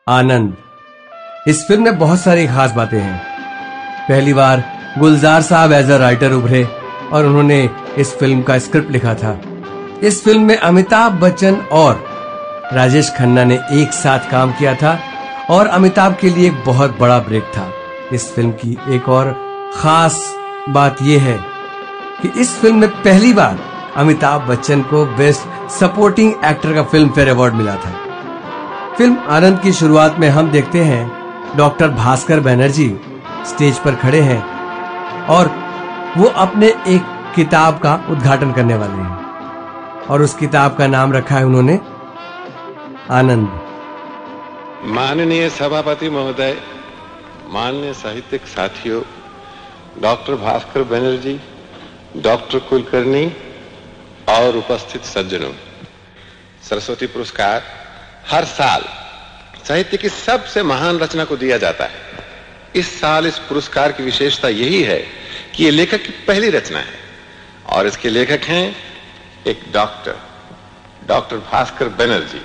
आनंद। इस फिल्म में बहुत सारी खास बातें हैं। पहली बार गुलजार साहब एज अ राइटर उभरे और उन्होंने इस फिल्म का स्क्रिप्ट लिखा था। इस फिल्म में अमिताभ बच्चन और राजेश खन्ना ने एक साथ काम किया था और अमिताभ के लिए एक बहुत बड़ा ब्रेक था। इस फिल्म की एक और खास बात यह है कि इस फिल्म में पहली बार अमिताभ बच्चन को बेस्ट सपोर्टिंग एक्टर का फिल्म फेयर अवार्ड मिला था। फिल्म आनंद की शुरुआत में हम देखते हैं डॉक्टर भास्कर बनर्जी स्टेज पर खड़े हैं और वो अपने एक किताब का उद्घाटन करने वाले हैं और उस किताब का नाम रखा है उन्होंने आनंद। माननीय सभापति महोदय, माननीय साहित्यिक साथियों, डॉक्टर भास्कर बनर्जी, डॉक्टर कुलकर्णी और उपस्थित सज्जनों, सरस्वती पुरस्कार हर साल साहित्य की सबसे महान रचना को दिया जाता है। इस साल इस पुरस्कार की विशेषता यही है कि ये लेखक की पहली रचना है और इसके लेखक हैं एक डॉक्टर भास्कर बनर्जी।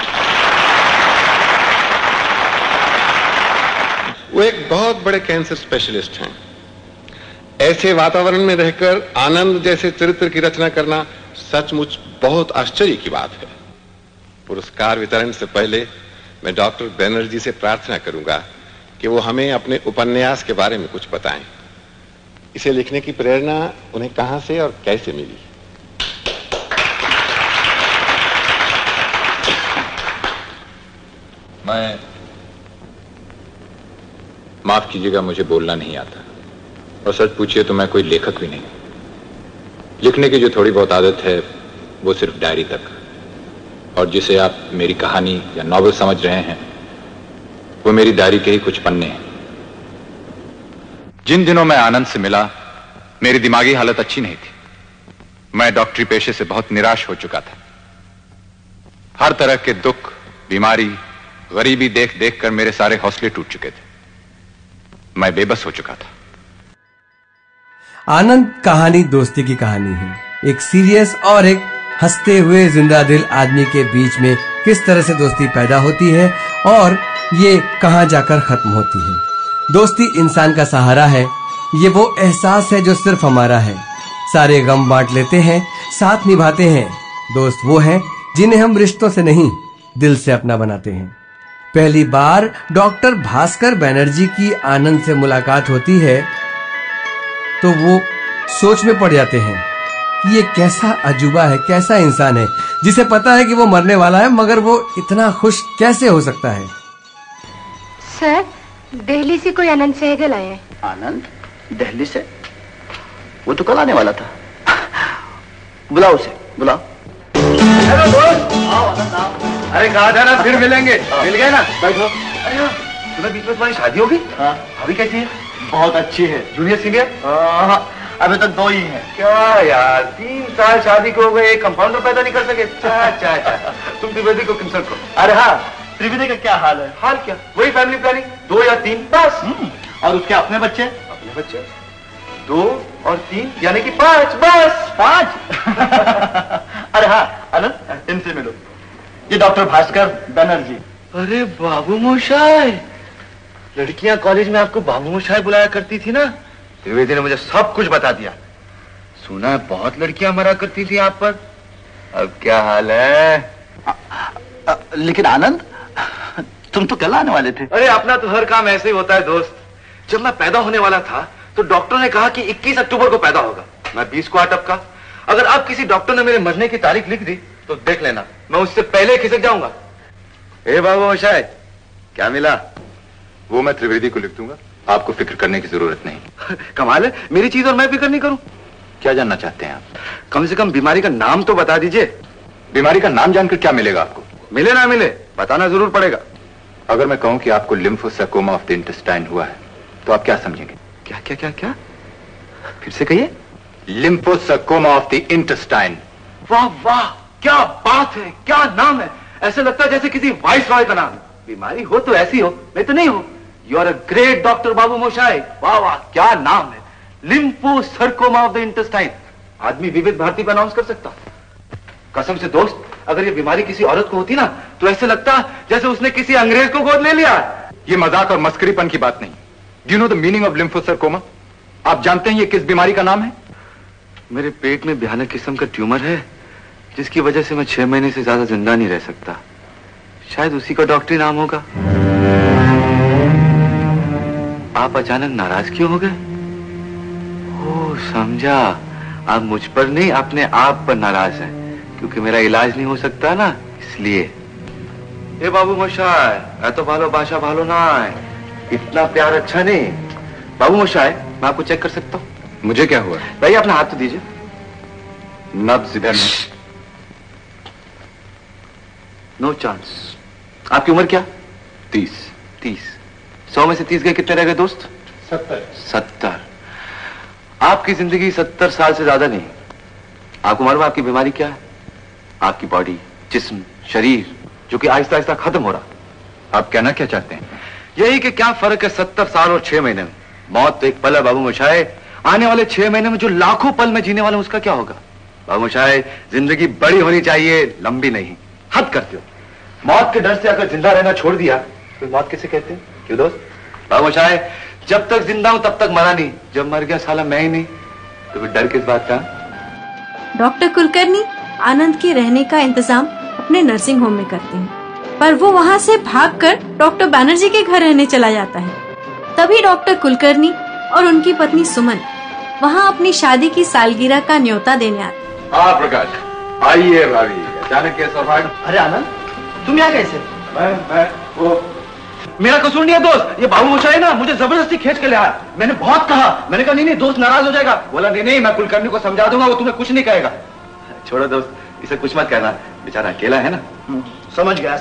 वो एक बहुत बड़े कैंसर स्पेशलिस्ट हैं। ऐसे वातावरण में रहकर आनंद जैसे चरित्र की रचना करना सचमुच बहुत आश्चर्य की बात है। पुरस्कार वितरण से पहले मैं डॉक्टर बनर्जी से प्रार्थना करूंगा कि वो हमें अपने उपन्यास के बारे में कुछ बताएं। इसे लिखने की प्रेरणा उन्हें कहां से और कैसे मिली? मैं माफ कीजिएगा, मुझे बोलना नहीं आता और सच पूछिए तो मैं कोई लेखक भी नहीं। लिखने की जो थोड़ी बहुत आदत है वो सिर्फ डायरी तक, और जिसे आप मेरी कहानी या नॉवेल समझ रहे हैं वो मेरी डायरी के ही कुछ पन्ने हैं। जिन दिनों मैं आनंद से मिला मेरी दिमागी हालत अच्छी नहीं थी। मैं डॉक्टरी पेशे से बहुत निराश हो चुका था। हर तरह के दुख, बीमारी, गरीबी देख देख कर मेरे सारे हौसले टूट चुके थे। मैं बेबस हो चुका था। आनंद कहानी दोस्ती की कहानी है। एक सीरियस और एक हंसते हुए जिंदा दिल आदमी के बीच में किस तरह से दोस्ती पैदा होती है और ये कहां जाकर खत्म होती है। दोस्ती इंसान का सहारा है। ये वो एहसास है जो सिर्फ हमारा है। सारे गम बांट लेते हैं, साथ निभाते हैं। दोस्त वो हैं जिन्हें हम रिश्तों से नहीं दिल से अपना बनाते हैं। पहली बार डॉक्टर भास्कर बनर्जी की आनंद से मुलाकात होती है तो वो सोच में पड़ जाते हैं कि ये कैसा अजूबा है, कैसा इंसान है जिसे पता है कि वो मरने वाला है मगर वो इतना खुश कैसे हो सकता है। सर, दिल्ली से कोई आनंद सहगल आए हैं। आनंद दिल्ली से? वो तो कल आने वाला था। बुलाओ उसे, बुलाओ। हेलो दोस्त, आओ आनंद आओ। अरे कहा था ना फिर मिलेंगे। मिल गए ना, बैठो। अरे तुम्हें बीच में तुम्हारी शादी होगी? हाँ। भाभी कैसी है? बहुत अच्छी है। Junior senior? हाँ, अभी तक 2 ही हैं। क्या यार, 3 साल शादी को हो गए, एक कंपाउंडर पैदा नहीं कर सके। चा। तुम त्रिवेदी को कंसल्ट करो। अरे हाँ, त्रिवेदी का क्या हाल है? हाल क्या, वही फैमिली प्लानिंग, 2 या 3 बस। और उसके अपने बच्चे? अपने बच्चे 2 और 3 यानी कि 5 बस। 5? अरे हाँ आनंद, इनसे मिलो। ये डॉक्टर भास्कर बनर्जी। अरे बाबू मोशाय, लड़कियां कॉलेज में आपको बाबू मोशाय बुलाया करती थी ना? त्रिवेदी ने मुझे सब कुछ बता दिया। सुना है बहुत लड़कियां मरा करती थी आप पर। अब क्या हाल है? लेकिन आनंद, तुम तो कल आने वाले थे। अरे अपना तो हर काम ऐसे ही होता है दोस्त। जब मैं पैदा होने वाला था तो डॉक्टर ने कहा कि 21 अक्टूबर को पैदा होगा। मैं 20 को अटपका। अगर अब किसी डॉक्टर ने मेरे मरने की तारीख लिख दी तो देख लेना, मैं उससे पहले खिसक जाऊंगा। ए बाबू मोशाय, क्या मिला? वो मैं त्रिवेदी को लिख दूंगा, आपको फिक्र करने की जरूरत नहीं। कमाल है, मेरी चीज और मैं फिक्र नहीं करूं। क्या जानना चाहते हैं आप? कम से कम बीमारी का नाम तो बता दीजिए। बीमारी का नाम जानकर क्या मिलेगा आपको? मिले ना मिले, बताना जरूर पड़ेगा। अगर मैं कहूं कि आपको लिम्फोसार्कोमा ऑफ द इंटेस्टाइन हुआ है तो आप क्या समझेंगे? क्या क्या क्या क्या? फिर से कहिए। Lymphosarcoma of the intestine. वाह वाह, क्या बात है, क्या नाम है। ऐसे लगता है जैसे किसी वाइस रॉय का नाम है। बीमारी हो तो ऐसी हो, नहीं तो नहीं हो। You are a great doctor babu moshai. वाह वाह, क्या नाम है, लिम्फोसार्कोमा ऑफ द इंटेस्टाइन। आदमी विविध भारती पर अनाउंस कर सकता। कसम से दोस्त, अगर ये बीमारी किसी औरत को होती ना तो ऐसे लगता जैसे उसने किसी अंग्रेज को गोद ले लिया। ये मजाक और मस्करीपन की बात नहीं। Do you know the meaning of lymphosarcoma? आप जानते हैं ये किस बीमारी का नाम है? मेरे पेट में भयानक किस्म का ट्यूमर है जिसकी वजह से मैं 6 महीने से ज्यादा जिंदा नहीं रह सकता। शायद उसी का डॉक्टरी नाम होगा। आप अचानक नाराज क्यों हो गए? ओह समझा, आप मुझ पर नहीं अपने आप पर नाराज हैं क्योंकि मेरा इलाज नहीं हो सकता ना, इसलिए। ए बाबू मोशाय, तो भालो बाशा भालो ना है, इतना प्यार अच्छा नहीं। बाबू मोशाय, मैं आपको चेक कर सकता हूँ? मुझे क्या हुआ? भाई अपना हाथ तो दीजिए। नब्ज इधर में। No chance. आपकी उम्र क्या? 30। 100 में से 30 गए, कितने रह गए दोस्त? 70। आपकी जिंदगी 70 साल से ज्यादा नहीं। आपको मालूम है आपकी बीमारी क्या है? आपकी बॉडी, जिस्म, शरीर जो कि आहिस्ता आहिस्ता खत्म हो रहा। आप कहना क्या चाहते हैं? यही कि क्या फर्क है 70 साल और 6 महीने में? मौत तो एक पल है बाबू मोशाय। आने वाले 6 महीने में जो लाखों पल में जीने वाला हूं उसका क्या होगा? बाबू मोशाय, जिंदगी बड़ी होनी चाहिए, लंबी नहीं। हद करते हो। मौत के डर से अगर जिंदा रहना छोड़ दिया तो मौत किसे कहते हैं? क्यों दोस्त? बाबू मोशाय, जब तक जिंदा हूं तब तक मरा नहीं, जब मर गया साला मैं ही नहीं, तो फिर डर किस बात का? डॉक्टर कुलकर्णी आनंद के रहने का इंतजाम अपने नर्सिंग होम में करते हैं, पर वो वहाँ से भागकर डॉक्टर बैनर्जी के घर रहने चला जाता है। तभी डॉक्टर कुलकर्णी और उनकी पत्नी सुमन वहाँ अपनी शादी की सालगिरह का न्योता देने आते। हाँ प्रकाश, आइए भाभी। अचानक कैसा भाग? अरे आनंद, तुम यहाँ कैसे? वो मेरा कसूर नहीं है दोस्त, ये बाबू मोशाय ना मुझे जबरदस्ती खींच के ले आया। मैंने बहुत कहा, मैंने कहा नहीं दोस्त नाराज हो जाएगा। बोला नहीं मैं कुलकर्णी को समझा दूंगा, वो तुम्हें कुछ नहीं कहेगा। छोड़ो दोस्त, इसे कुछ मत कहना, बेचारा अकेला है ना। समझ गया।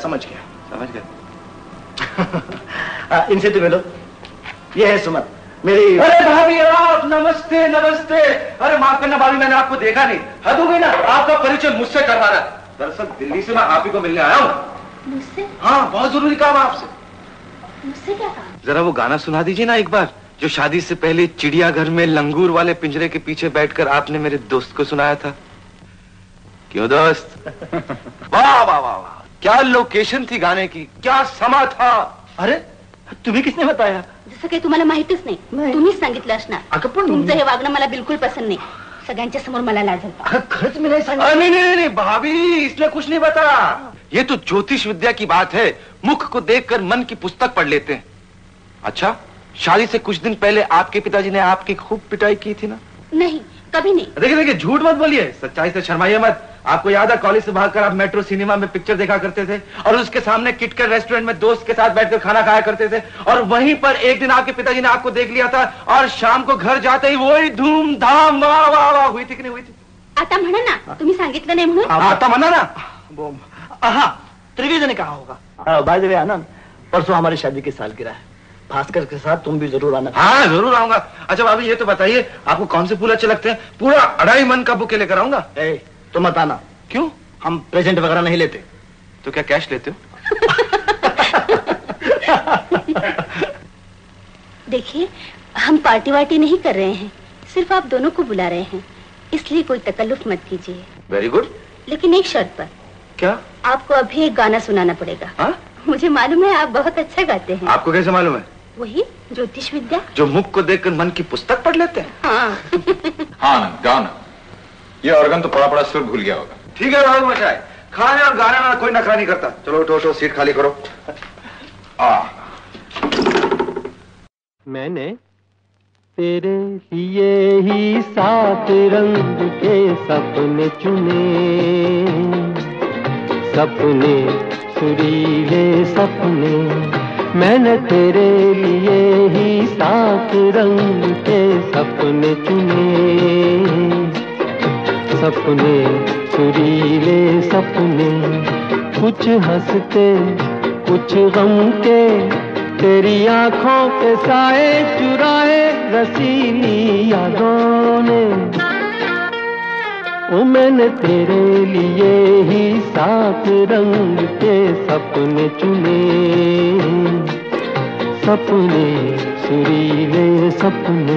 इनसे तो मिलो, ये है सुमन मेरी। अरे भाभी आप, नमस्ते। अरे माफ करना भाभी, मैंने आपको देखा नहीं। हद हो गई ना, आपका परिचय मुझसे करवा रहा है। दरअसल दिल्ली से मैं आप ही को मिलने आया हूँ। मुझसे? हाँ, बहुत जरूरी काम है आपसे। मुझसे क्या काम? जरा वो गाना सुना दीजिए ना एक बार, जो शादी से पहले चिड़ियाघर में लंगूर वाले पिंजरे के पीछे बैठकर आपने मेरे दोस्त को सुनाया था। क्यों दोस्त? वाह वाह वाह वाह, क्या लोकेशन थी गाने की, क्या समा था। अरे तुम्हें किसने बताया? जसं काही तुम्हाला माहितीच नाही, तुम्हीच सांगितलं असणार। अगं पण तुमचं हे वागणं मला बिलकुल पसंद नाही। सगळ्यांच्या समोर मला लाज होता। खर्च में नहीं सांगा। नहीं भाभी, इसने कुछ नहीं बता। ये तो ज्योतिष विद्या की बात है, मुख को देखकर मन की पुस्तक पढ़ लेते हैं। अच्छा, शादी से कुछ दिन पहले आपके पिताजी ने आपकी खूब पिटाई की थी ना? नहीं, कभी नहीं। देखिए झूठ मत बोलिए, सच्चाई से शर्माइए मत। आपको याद है कॉलेज से भागकर आप मेट्रो सिनेमा में पिक्चर देखा करते थे और उसके सामने किटकैट रेस्टोरेंट में दोस्त के साथ बैठकर खाना खाया करते थे, और वहीं पर एक दिन आपके पिताजी ने आपको देख लिया था और शाम को घर जाते ही वही धूमधाम वाह वाह वाह हुई थी कि नहीं हुई थी? आता म्हणा ना, तुम्ही सांगितलं नाही म्हणून। आता म्हणा ना। हाँ, त्रिवेदी ने कहा होगा। बाय द वे आनंद, परसों हमारी शादी की सालगिरह है, भास्कर के साथ तुम भी जरूर आना। हाँ जरूर आऊंगा। अच्छा भाभी ये तो बताइए, आपको कौन से फूल अच्छे लगते हैं? पूरा 2.5 मन का बुके लेकर आऊंगा। तो मत आना। क्यों? हम प्रेजेंट वगैरह नहीं लेते। तो क्या कैश लेते हो? देखिए, हम पार्टी वार्टी नहीं कर रहे हैं, सिर्फ आप दोनों को बुला रहे हैं, इसलिए कोई तकल्लुफ मत कीजिए। Very good. लेकिन एक शर्त पर। क्या? आपको अभी एक गाना सुनाना पड़ेगा। हा? मुझे मालूम है आप बहुत अच्छा गाते हैं। आपको कैसे मालूम है? वही ज्योतिष विद्या, जो मुख को देखकर मन की पुस्तक पढ़ लेते हैं। हाँ। हाँ गाओ ना। ये ऑर्गन तो पड़ा सुर भूल गया होगा। ठीक है बाबू मोशाय, खाने और गाने में कोई नखरा नहीं करता। चलो उठो, सीट खाली करो। मैंने तेरे लिए ही 7 रंग के सपने चुने, सपने सुरीले सपने। मैंने तेरे लिए ही 7 रंग के सपने चुने, सपने सुरीले सपने। कुछ हंसते कुछ गम के, तेरी आंखों के साए चुराए रसीली यादों ने। ओ मैंने तेरे लिए ही 7 रंग के सपने चुने, सपने सुरीले सपने।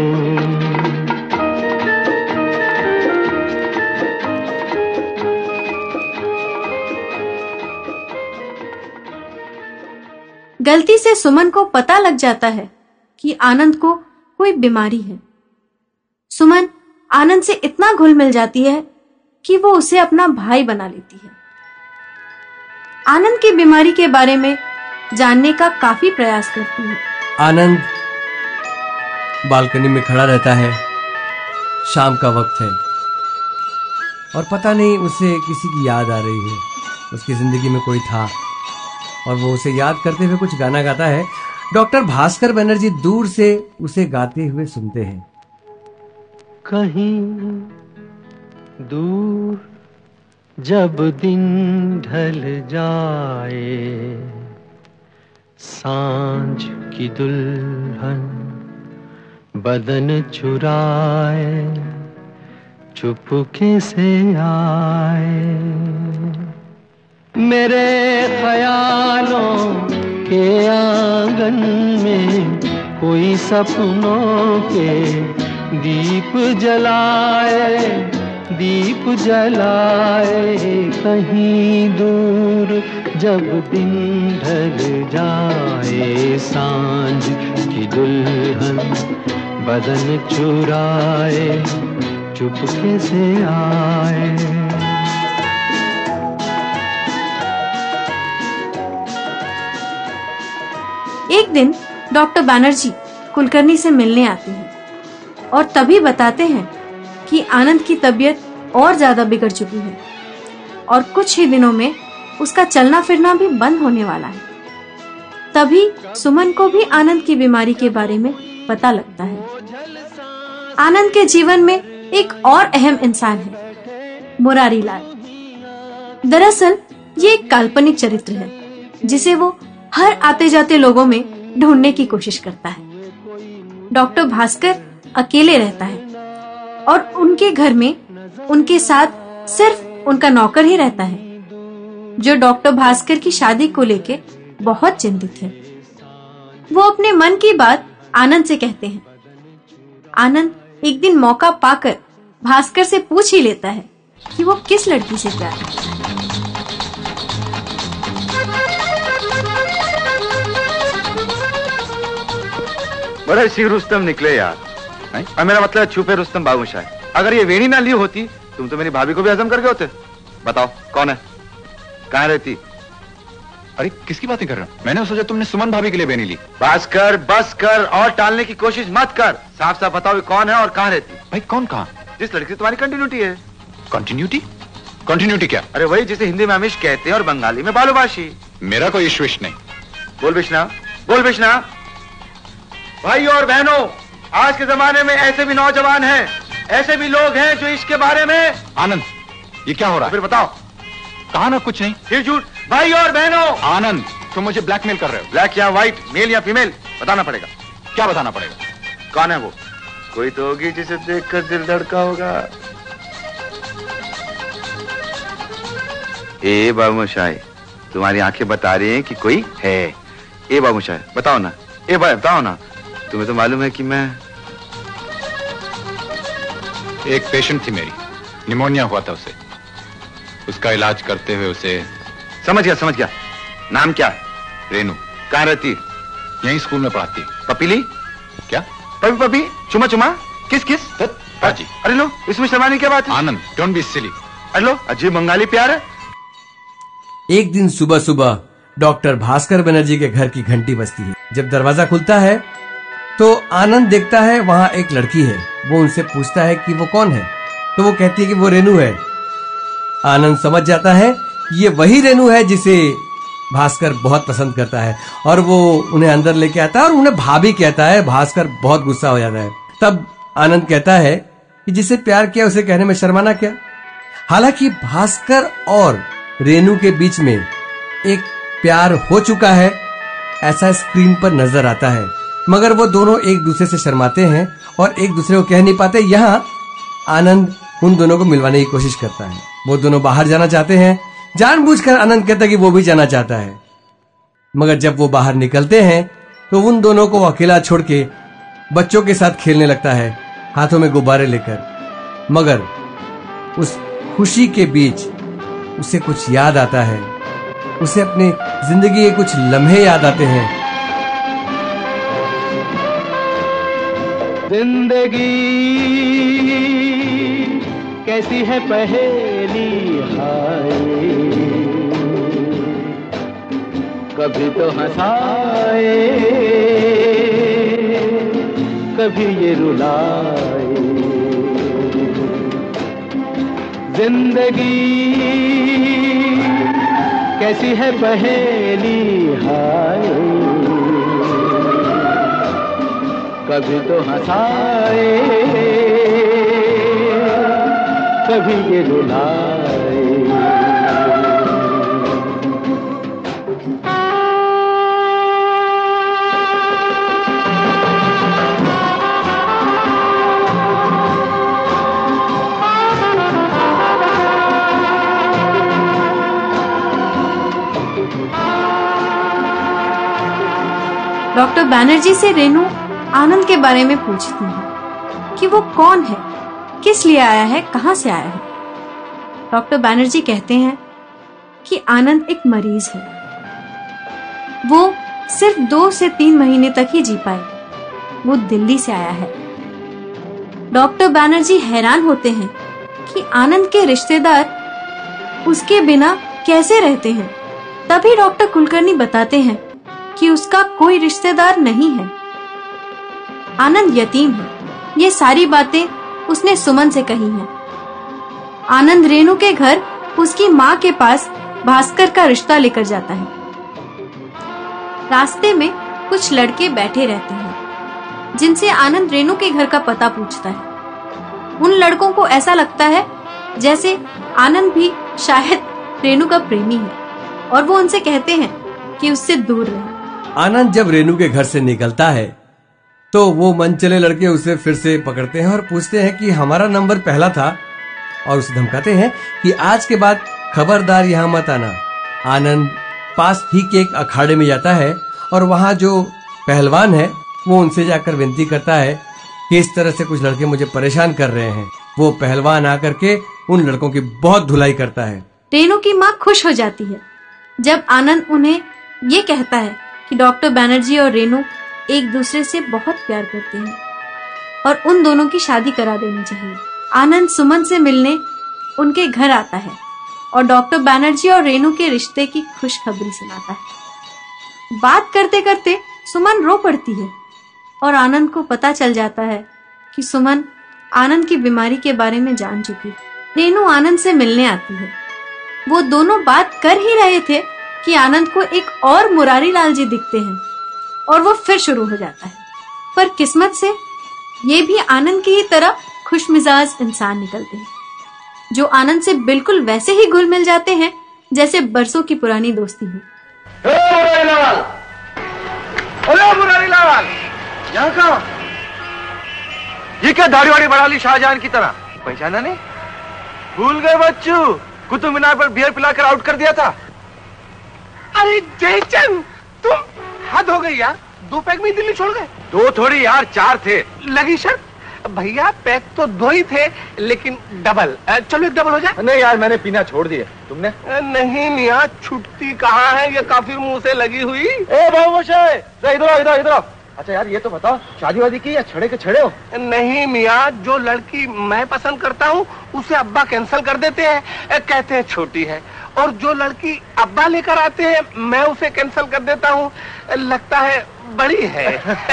गलती से सुमन को पता लग जाता है कि आनंद को कोई बीमारी है। सुमन आनंद से इतना घुल मिल जाती है कि वो उसे अपना भाई बना लेती है। आनंद की बीमारी के बारे में जानने का काफी प्रयास करती है। आनंद बालकनी में खड़ा रहता है। शाम का वक्त है और पता नहीं उसे किसी की याद आ रही है। उसकी जिंदगी में कोई था और वो उसे याद करते हुए कुछ गाना गाता है। डॉक्टर भास्कर बनर्जी दूर से उसे गाते हुए सुनते हैं। कहीं दूर जब दिन ढल जाए, सांझ की दुल्हन बदन चुराए, चुपके से आए, मेरे ख्यालों के आंगन में कोई सपनों के दीप जलाए, दीप जलाए। कहीं दूर जब दिन ढल जाए, सांझ की दुल्हन बदन चुराए, चुपके से आए। एक दिन डॉक्टर बैनर्जी कुलकर्णी से मिलने आते हैं और तभी बताते हैं कि आनंद की तबीयत और ज्यादा बिगड़ चुकी है और कुछ ही दिनों में उसका चलना फिरना भी बंद होने वाला है। तभी सुमन को भी आनंद की बीमारी के बारे में पता लगता है। आनंद के जीवन में एक और अहम इंसान है, मुरारी लाल। दरअसल ये एक काल्पनिक चरित्र है जिसे वो हर आते जाते लोगों में ढूंढने की कोशिश करता है। डॉक्टर भास्कर अकेले रहता है और उनके घर में उनके साथ सिर्फ उनका नौकर ही रहता है, जो डॉक्टर भास्कर की शादी को लेके बहुत चिंतित है। वो अपने मन की बात आनंद से कहते हैं। आनंद एक दिन मौका पाकर भास्कर से पूछ ही लेता है कि वो किस लड़की से प्यार करता है। बड़े सी रुस्तम निकले यार। और मेरा मतलब छुपे रुस्तम बाबूशाह। अगर ये वेणी ना ली होती, तुम तो मेरी भाभी को भी हजम करके होते। बताओ कौन है, कहाँ रहती? अरे किसकी बातें कर रहे हो? मैंने सोचा तुमने सुमन भाभी के लिए बेनी ली। बस कर और टालने की कोशिश मत कर। साफ साफ बताओ कौन है और कहाँ रहती? भाई कौन कहाँ? जिस लड़की से तुम्हारी कंटिन्यूटी है। कंटिन्यूटी? कंटिन्यूटी क्या? अरे वही जिसे हिंदी में अमिश कहते हैं और बंगाली में बालूबाशी। मेरा कोई इश्विश नहीं। बोल बिश्ना, बोल बिश्ना। भाइयों और बहनों, आज के जमाने में ऐसे भी नौजवान हैं, ऐसे भी लोग हैं जो इसके बारे में। आनंद, ये क्या हो रहा है? फिर बताओ। कहा ना कुछ नहीं। फिर झूठ। भाइयों और बहनों। आनंद, तुम मुझे ब्लैकमेल कर रहे हो। ब्लैक या व्हाइट, मेल या फीमेल, बताना पड़ेगा। क्या बताना पड़ेगा? कौन है वो? कोई तो होगी जिसे देखकर दिल धड़का होगा। ए बाबूशाह, तुम्हारी आंखें बता रही हैं कि कोई है। ए बाबूशाह बताओ ना, ए भाई बताओ ना। तुम्हें तो मालूम है कि मैं एक पेशेंट थी मेरी, निमोनिया हुआ था उसे। उसका इलाज करते हुए उसे। समझ गया। नाम क्या? रेनू। कहाँ रहती? यहीं स्कूल में पढ़ाती। पपीली? क्या? पपी? चुमा? किस? हाजी। अरे लो, इसमें शर्माने की क्या बात है? Anand, don't be silly. अरे लो, अजीब बंगाली प्यार है। एक दिन सुबह सुबह डॉक्टर भास्कर बनर्जी के घर की घंटी बजती है। जब दरवाजा खुलता है तो आनंद देखता है वहां एक लड़की है। वो उनसे पूछता है कि वो कौन है, तो वो कहती है कि वो रेनू है। आनंद समझ जाता है कि ये वही रेनू है जिसे भास्कर बहुत पसंद करता है और वो उन्हें अंदर लेके आता है और उन्हें भाभी कहता है। भास्कर बहुत गुस्सा हो जाता है। तब आनंद कहता है कि जिसे प्यार किया उसे कहने में शर्माना क्या। हालांकि भास्कर और रेनू के बीच में एक प्यार हो चुका है, ऐसा स्क्रीन पर नजर आता है, मगर वो दोनों एक दूसरे से शर्माते हैं और एक दूसरे को कह नहीं पाते। यहाँ आनंद उन दोनों को मिलवाने की कोशिश करता है। वो दोनों बाहर जाना चाहते हैं। जानबूझकर आनंद कहता है कि वो भी जाना चाहता है, मगर जब वो बाहर निकलते हैं तो उन दोनों को अकेला छोड़ के बच्चों के साथ खेलने लगता है, हाथों में गुब्बारे लेकर। मगर उस खुशी के बीच उसे कुछ याद आता है। उसे अपनी जिंदगी के कुछ लम्हे याद आते हैं जिंदगी कैसी है पहेली हाय, कभी तो हंसाए कभी ये रुलाए। जिंदगी कैसी है पहेली हाय, कभी तो हंसाए कभी ये रुलाए। डॉक्टर बैनर्जी से रेनू आनंद के बारे में पूछती है कि वो कौन है, किस लिए आया है, कहां से आया है। डॉक्टर बैनर्जी कहते हैं कि आनंद एक मरीज है, वो सिर्फ 2 से 3 महीने तक ही जी पाए, वो दिल्ली से आया है। डॉक्टर बैनर्जी हैरान होते हैं कि आनंद के रिश्तेदार उसके बिना कैसे रहते हैं। तभी डॉक्टर कुलकर्णी बताते हैं कि उसका कोई रिश्तेदार नहीं है, आनंद यतीम है। ये सारी बातें उसने सुमन से कही हैं। आनंद रेनू के घर उसकी माँ के पास भास्कर का रिश्ता लेकर जाता है। रास्ते में कुछ लड़के बैठे रहते हैं जिनसे आनंद रेनू के घर का पता पूछता है। उन लड़कों को ऐसा लगता है जैसे आनंद भी शायद रेनू का प्रेमी है और वो उनसे कहते हैं कि उससे दूर रहे। आनंद जब रेनू के घर से निकलता है तो वो मनचले लड़के उसे फिर से पकड़ते हैं और पूछते हैं कि हमारा नंबर पहला था, और उसे धमकाते हैं कि आज के बाद खबरदार यहाँ मत आना। आनंद पास ही के एक अखाड़े में जाता है और वहाँ जो पहलवान है वो उनसे जाकर विनती करता है कि इस तरह से कुछ लड़के मुझे परेशान कर रहे हैं। वो पहलवान आकर के उन लड़कों की बहुत धुलाई करता है। रेनू की माँ खुश हो जाती है जब आनंद उन्हें ये कहता है कि डॉक्टर बैनर्जी और रेनू एक दूसरे से बहुत प्यार करते हैं और उन दोनों की शादी करा देनी चाहिए। आनंद सुमन से मिलने उनके घर आता है और डॉक्टर बैनर्जी और रेनू के रिश्ते की खुशखबरी सुनाता है। बात करते करते सुमन रो पड़ती है और आनंद को पता चल जाता है कि सुमन आनंद की बीमारी के बारे में जान चुकी। रेनू आनंद से मिलने आती है। वो दोनों बात कर ही रहे थे कि आनंद को एक और मुरारी लाल जी दिखते हैं और वो फिर शुरू हो जाता है। पर किस्मत से ये भी आनंद की ही तरह खुशमिजाज इंसान निकलते हैं जो आनंद से बिल्कुल वैसे ही घुल मिल जाते हैं जैसे बरसों की पुरानी दोस्ती हो। अरे मुरारी लाल, यहाँ कहाँ? ये क्या दाढ़ी वाड़ी बढ़ा ली शाहजहान की तरह? पहचाना नहीं? भूल गए बच्चू, कुतुब मीनार पर बियर पिलाकर आउट कर दिया था। अरे जयचंद, तुम हद हो गई यार, 2 पैक में दिल्ली छोड़ गए। 2 थोड़ी यार, 4 थे। लगी शर्त? भैया पैक तो 2 ही थे लेकिन डबल। चलो एक डबल हो जाए। नहीं यार, मैंने पीना छोड़ दिया। तुमने? नहीं मियाँ, छुट्टी कहाँ है, ये काफी मुंह से लगी हुई। ए बाबूशाह, इधर आओ। अच्छा यार, ये तो बताओ, शादी वादी की या छड़े के छड़े हो? नहीं मियाँ, जो लड़की मैं पसंद करता हूँ उसे अब्बा कैंसिल कर देते हैं, कहते हैं छोटी है, और जो लड़की अब्बा लेकर आते हैं मैं उसे कैंसिल कर देता हूँ, लगता है बड़ी है।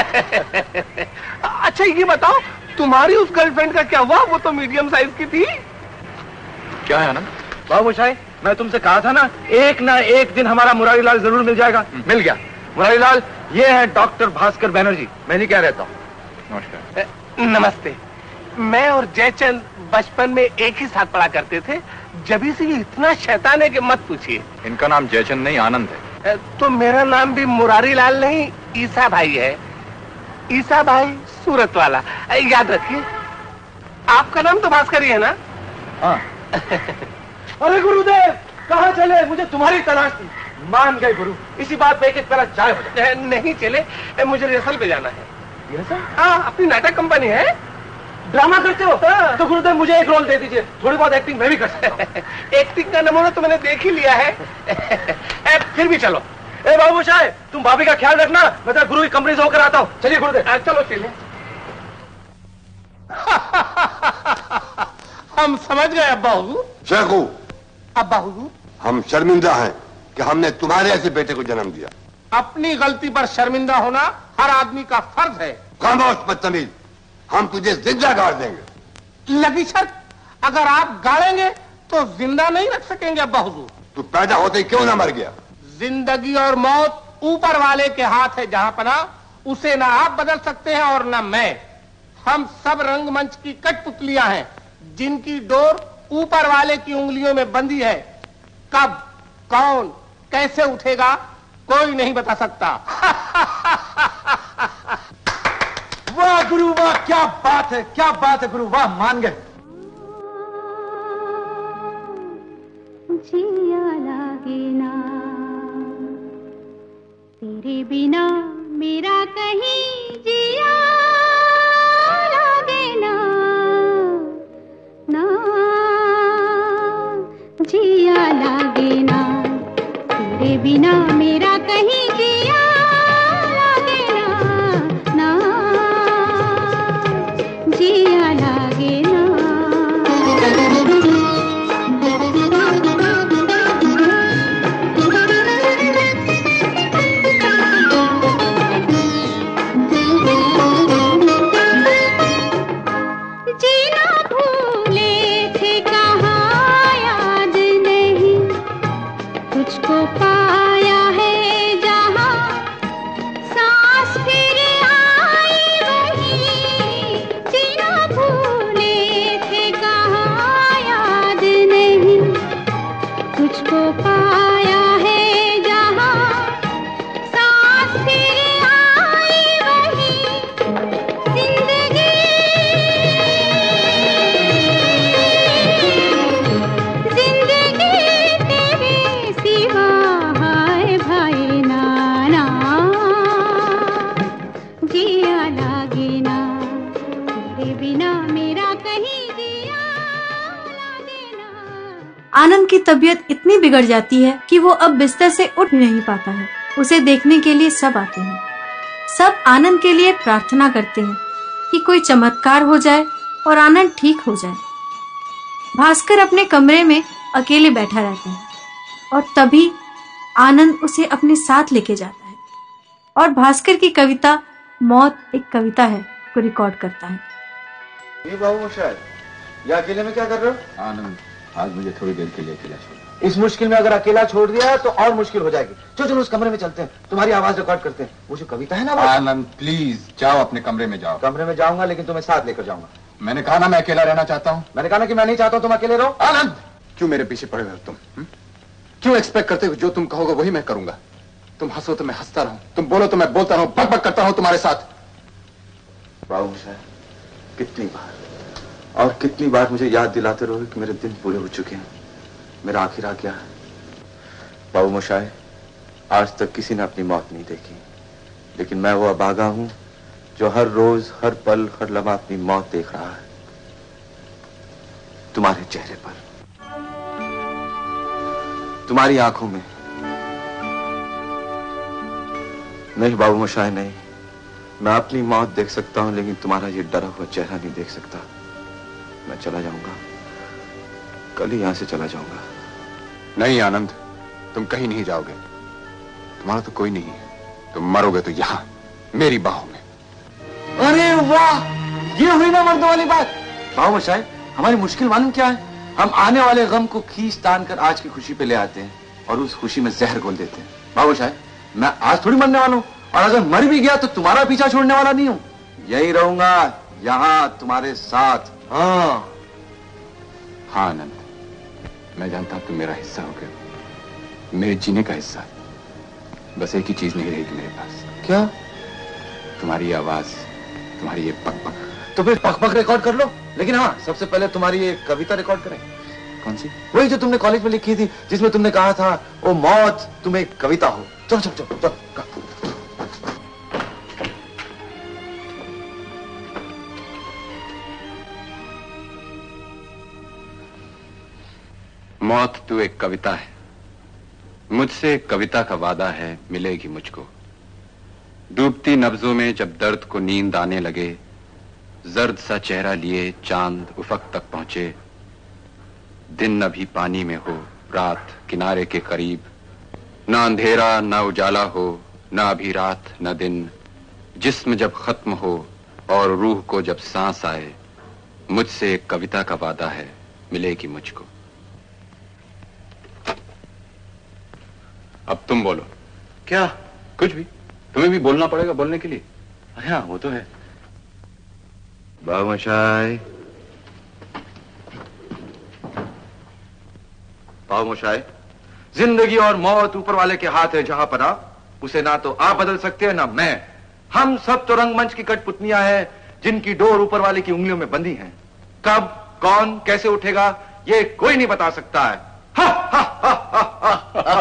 अच्छा ये बताओ, तुम्हारी उस गर्लफ्रेंड का क्या हुआ? वो तो मीडियम साइज की थी। क्या है आनंद? बाबूशाह, मैं तुमसे कहा था ना, एक ना एक दिन हमारा मुरारी लाल जरूर मिल जाएगा। मिल गया। मुरारी लाल, ये है डॉक्टर भास्कर बैनर्जी। मैं नहीं क्या रहता हूँ। नमस्कार। नमस्ते। मैं और जयचंद बचपन में एक ही साथ पढ़ा करते थे, जब से ये इतना शैतान है कि मत पूछिए। इनका नाम जयचंद नहीं, आनंद है। तो मेरा नाम भी मुरारी लाल नहीं, ईसा भाई है। ईसा भाई सूरत वाला, याद रखिए। आपका नाम तो भास्कर ही है ना? हाँ। अरे गुरुदेव, कहाँ चले? मुझे तुम्हारी तलाश थी। मान गए गुरु, इसी बात पे एक पहला चाय हो जाए। नहीं चले, मुझे रिहर्सल पे जाना है। रिहर्सल? हाँ, अपनी नाटक कंपनी है। ड्रामा करते हो? हाँ। तो गुरुदेव मुझे एक रोल दे दीजिए, थोड़ी बहुत एक्टिंग मैं भी कर सकता हूँ। एक्टिंग का नमूना तो मैंने देख ही लिया है। फिर भी चलो। ए बाबूशाह, तुम भाभी का ख्याल रखना, मैं तो गुरु की कंपनी से होकर आता हूँ। चलिए गुरुदेव। चलो चलिए। हम समझ गए अब्बा हुजूर। शेखू, अब्बा हुजूर, हम शर्मिंदा हैं कि हमने तुम्हारे ऐसे बेटे को जन्म दिया। अपनी गलती पर शर्मिंदा होना हर आदमी का फर्ज है। खामोश बदतमीज, हम तुझे जिंदा गाड़ देंगे। लगी शर्त, अगर आप गाड़ेंगे तो जिंदा नहीं रख सकेंगे अब्बा हुजूर। तू पैदा होते ही क्यों ना मर गया? जिंदगी और मौत ऊपर वाले के हाथ है जहां पना, उसे ना आप बदल सकते हैं और ना मैं। हम सब रंगमंच की कठपुतलियां हैं जिनकी डोर ऊपर वाले की उंगलियों में बंधी है। कब, कौन, कैसे उठेगा कोई नहीं बता सकता। वाह गुरु वाह, क्या बात है, क्या बात है गुरु, वाह, मान गए। जिया लागे ना तेरे बिना मेरा कहीं जिया लागे ना, ना जिया लागे ना तेरे बिना मेरा कहीं जिया लागे ना, ना जिया लागे ना। आनंद की तबीयत इतनी बिगड़ जाती है कि वो अब बिस्तर से उठ भी नहीं पाता है। उसे देखने के लिए सब आते हैं। सब आनंद के लिए प्रार्थना करते हैं कि कोई चमत्कार हो जाए और आनंद ठीक हो जाए। भास्कर अपने कमरे में अकेले बैठा रहता है और तभी आनंद उसे अपने साथ लेके जाता है और भास्कर की कविता मौत एक कविता है को रिकॉर्ड करता है। ये बाबू शायद ये अकेले में क्या कर रहे हो? आनंद, आज मुझे थोड़ी देर के लिए अकेला छोड़। इस मुश्किल में अगर अकेला छोड़ दिया तो और मुश्किल हो जाएगी। चलो उस कमरे में चलते हैं, तुम्हारी आवाज रिकॉर्ड करते हैं। वो जो कविता है ना, आनंद प्लीज जाओ, अपने कमरे में जाओ। कमरे में जाऊंगा लेकिन तुम्हें साथ लेकर जाऊंगा। मैंने कहा ना मैं अकेला रहना चाहता हूँ। मैंने कहा ना कि मैं नहीं चाहता हूँ तुम अकेले रहो। आनंद, क्यों मेरे पीछे पड़े हो तुम? क्यों एक्सपेक्ट करते हो जो तुम कहोगे वही मैं करूंगा? तुम हंसो तो मैं हंसता रहूं, तुम बोलो तो मैं बोलता रहूं, बक बक करता रहूं तुम्हारे साथ। बाबू साहब, कितनी बार और कितनी बार मुझे याद दिलाते रहोगे कि मेरे दिन पूरे हो चुके हैं, मेरा आखिर आ गया है। बाबू मोशाय, आज तक किसी ने अपनी मौत नहीं देखी, लेकिन मैं वो अभागा हूं जो हर रोज, हर पल, हर लम्हा अपनी मौत देख रहा है। तुम्हारे चेहरे पर, तुम्हारी आंखों में। नहीं बाबू मोशाय, नहीं, मैं अपनी मौत देख सकता हूं लेकिन तुम्हारा ये डरा हुआ चेहरा नहीं देख सकता। मैं चला जाऊंगा, कल ही यहां से चला जाऊंगा। नहीं आनंद, तुम कहीं नहीं जाओगे। तुम्हारा तो कोई नहीं है, तुम मरोगे तो यहां मेरी बाहों में। अरे वाह, ये हुई ना मर्दों वाली बात। बाबू मोशाय, हमारी मुश्किल मालूम क्या है? हम आने वाले गम को खींच तान कर आज की खुशी पे ले आते हैं और उस खुशी में जहर घोल देते हैं। बाबू मोशाय, मैं आज थोड़ी मरने वाला हूं, और अगर मर भी गया तो तुम्हारा पीछा छोड़ने वाला नहीं हूं। यही रहूंगा यहां तुम्हारे साथ। हाँ हाँ आनंद, मैं जानता हूं तुम मेरा हिस्सा हो गए, मेरे जीने का हिस्सा। बस एक ही चीज नहीं रहेगी मेरे पास। क्या? तुम्हारी आवाज, तुम्हारी ये पक पक। तो फिर पक पक रिकॉर्ड कर लो, लेकिन हाँ, सबसे पहले तुम्हारी ये कविता रिकॉर्ड करें। कौन सी? वही जो तुमने कॉलेज में लिखी थी, जिसमें तुमने कहा था ओ मौत तुम एक कविता हो। चलो चलो चलो चलो। मौत तू एक कविता है, मुझसे एक कविता का वादा है, मिलेगी मुझको। डूबती नब्जों में जब दर्द को नींद आने लगे, जर्द सा चेहरा लिए चांद उफक तक पहुंचे। दिन अभी पानी में हो, रात किनारे के करीब, ना अंधेरा ना उजाला हो, ना अभी रात ना दिन। जिस्म जब खत्म हो और रूह को जब सांस आए, मुझसे एक कविता का वादा है, मिलेगी मुझको। अब तुम बोलो। क्या? कुछ भी, तुम्हें भी बोलना पड़ेगा बोलने के लिए। हाँ वो तो है। बाबूमशाई, बाबूमशाई, जिंदगी और मौत ऊपर वाले के हाथ है जहां पना, उसे ना तो आप बदल सकते हैं ना मैं। हम सब तो रंगमंच की कठपुतलियां हैं जिनकी डोर ऊपर वाले की उंगलियों में बंधी है। कब कौन कैसे उठेगा ये कोई नहीं बता सकता है। हा, हा, हा, हा,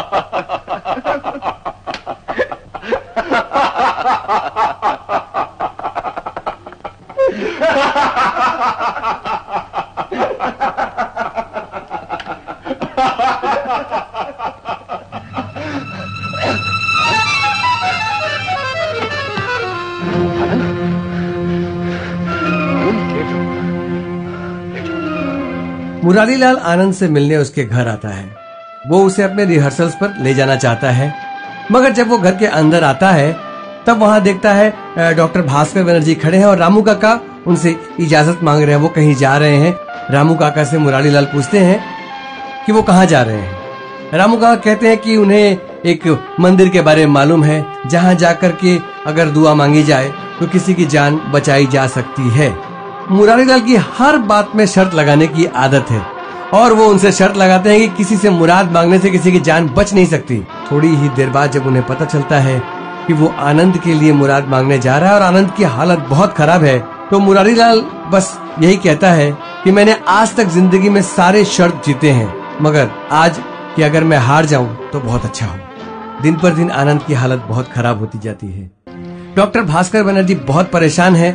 मुरारीलाल आनंद से मिलने उसके घर आता है। वो उसे अपने रिहर्सल्स पर ले जाना चाहता है, मगर जब वो घर के अंदर आता है तब वहाँ देखता है डॉक्टर भास्कर बनर्जी खड़े हैं और रामू काका उनसे इजाजत मांग रहे हैं। वो कहीं जा रहे हैं। रामू काका से मुरारीलाल पूछते हैं कि वो कहाँ जा रहे हैं। रामू काका कहते हैं कि उन्हें एक मंदिर के बारे में मालूम है जहाँ जाकर के अगर दुआ मांगी जाए तो किसी की जान बचाई जा सकती है। मुरारीलाल की हर बात में शर्त लगाने की आदत है और वो उनसे शर्त लगाते हैं कि किसी से मुराद मांगने से किसी की जान बच नहीं सकती। थोड़ी ही देर बाद जब उन्हें पता चलता है कि वो आनंद के लिए मुराद मांगने जा रहा है और आनंद की हालत बहुत खराब है, तो मुरारीलाल बस यही कहता है कि मैंने आज तक जिंदगी में सारे शर्त जीते हैं, मगर आज कि अगर मैं हार जाऊं तो बहुत अच्छा हो। दिन पर दिन आनंद की हालत बहुत खराब होती जाती है। डॉक्टर भास्कर बनर्जी बहुत परेशान है।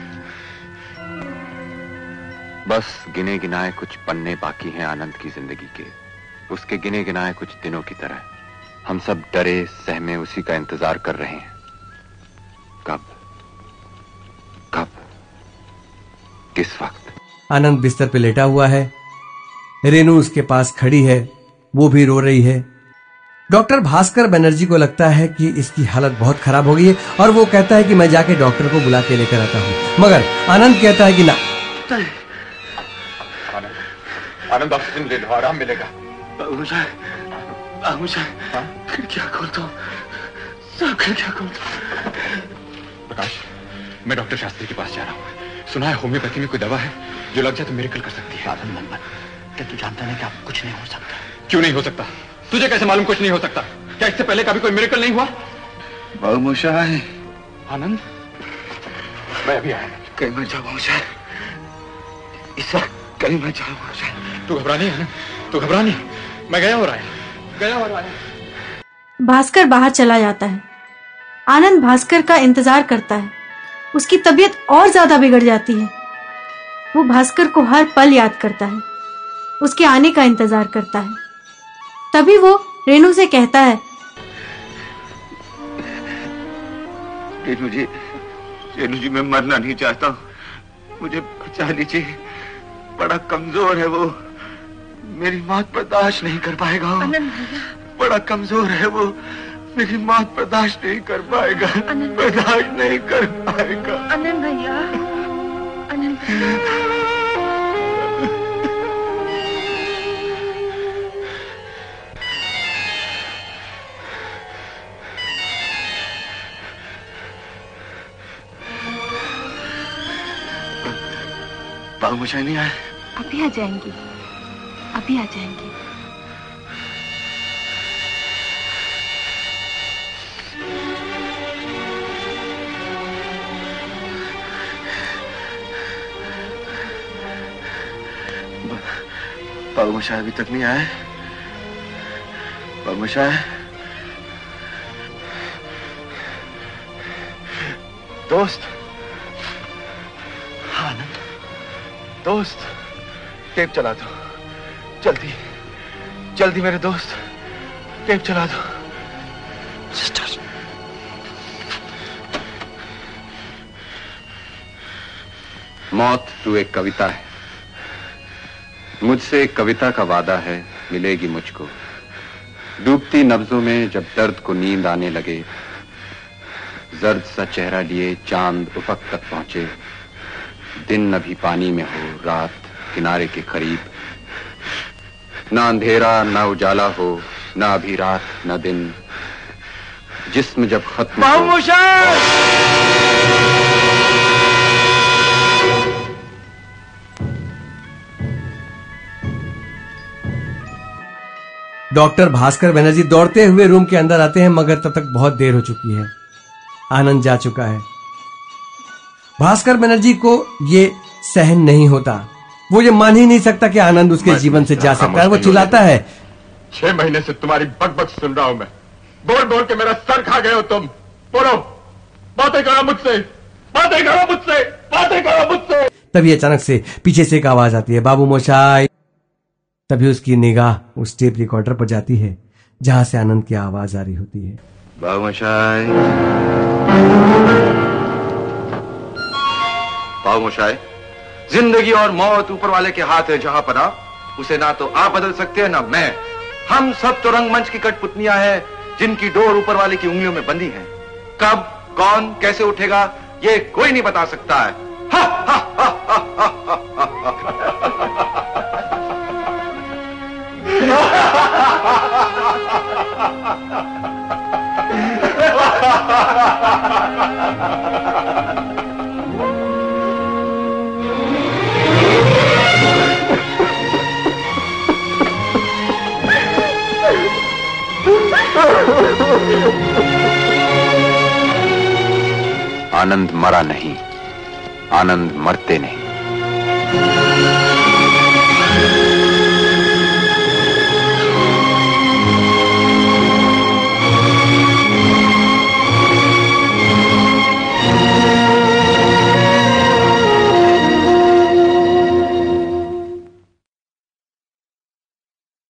बस गिने गिनाए कुछ पन्ने बाकी हैं आनंद की जिंदगी के, उसके गिने गिनाए कुछ दिनों की तरह। हम सब डरे सहमे उसी का इंतजार कर रहे हैं। कब कब किस वक्त। आनंद बिस्तर पे लेटा हुआ है। रेनू उसके पास खड़ी है, वो भी रो रही है। डॉक्टर भास्कर बनर्जी को लगता है कि इसकी हालत बहुत खराब हो गई है और वो कहता है कि मैं जाके डॉक्टर को बुला के लेकर आता हूँ, मगर आनंद कहता है कि ना, आनंद ऑक्सीजन ले लो, आराम मिलेगा। खिड़कियां खोल दो, सब खिड़कियां खोल दो। प्रकाश, मैं डॉक्टर शास्त्री के पास जा रहा हूँ। सुना है होम्योपैथी में कोई दवा है जो लग जाए तो मिरेकल कर सकती है। क्या तू जानता नहीं कि अब कुछ नहीं हो सकता? क्यों नहीं हो सकता? तुझे कैसे मालूम कुछ नहीं हो सकता? क्या इससे पहले कभी कोई मिरेकल नहीं हुआ? बाबूमशाई, आनंद, मैं अभी आया। कहीं मर जाओ बाबूमशाई, इस वक्त कहीं मर जाओ बाबूमशाई। तू घबरा नहीं आनंद, तू घबरा नहीं। मैं गया और आया। भास्कर बाहर चला जाता है। आनंद भास्कर का इंतजार करता है। उसकी तबीयत और ज्यादा बिगड़ जाती है। वो भास्कर को हर पल याद करता है, उसके आने का इंतजार करता है। तभी वो रेनू से कहता है, रेनू जी मैं मरना नहीं चाहता हूँ, मुझे बचा लीजिए। बड़ा कमजोर है वो, मेरी मौत बर्दाश्त नहीं कर पाएगा। बड़ा कमजोर है वो, मेरी मौत बर्दाश्त नहीं कर पाएगा। बर्दाश्त नहीं कर पाएगा। आनंद भैया, आनंद भैया। बाबूमशाई नहीं आए? अभी आ जाएंगी, अभी आ जाएंगी। बाबूमशाई अभी तक नहीं आए? बाबूमशाई, दोस्त, आनंद, दोस्त, टेप चला दो, जल्दी जल्दी मेरे दोस्त, टेप चला दो। सिस्टर्स, मौत तू एक कविता है, मुझसे एक कविता का वादा है, मिलेगी मुझको। डूबती नब्जों में जब दर्द को नींद आने लगे, जर्द सा चेहरा लिए चांद उफक तक पहुंचे। दिन अभी पानी में हो, रात किनारे के करीब, ना अंधेरा ना उजाला हो, ना अभी रात ना दिन। जिस्म जब खत्म हो, डॉक्टर भास्कर बनर्जी दौड़ते हुए रूम के अंदर आते हैं, मगर तब तक बहुत देर हो चुकी है। आनंद जा चुका है। भास्कर बनर्जी को ये सहन नहीं होता। वो ये मान ही नहीं सकता कि आनंद उसके जीवन से जा सकता है। वो चिल्लाता है, 6 महीने से तुम्हारी बकबक सुन रहा हूं मैं। बोल बोल के मेरा सर खा गए हो तुम। बोलो, बातें करो मुझसे, बातें करो मुझसे, बातें करो मुझसे। तभी अचानक से पीछे से एक आवाज आती है, बाबू मोशाई। तभी उसकी निगाह उस टेप रिकॉर्डर पर जाती है जहां से आनंद की आवाज आ रही होती है। बाबू मोशाई, बाबू मोशाई, जिंदगी और मौत ऊपर वाले के हाथ है जहां पना। उसे ना तो आप बदल सकते हैं ना मैं। हम सब तो रंगमंच की कठपुतलियां हैं जिनकी डोर ऊपर वाले की उंगलियों में बंधी है। कब, कौन, कैसे उठेगा ये कोई नहीं बता सकता है। हा, हा, हा, हा, हा, हा, आनंद मरा नहीं, आनंद मरते नहीं।